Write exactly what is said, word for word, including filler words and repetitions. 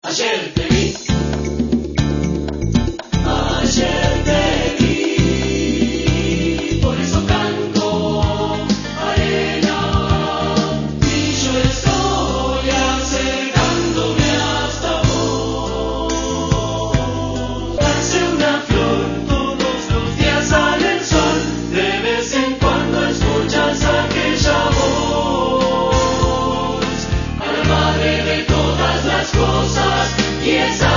Ayer te vi, ayer te vi, por eso canto arena, y yo estoy acercándome hasta vos. Darse una flor, todos los días sale el sol, de vez en cuando escuchas aquella voz, a la madre de todas las cosas, y esa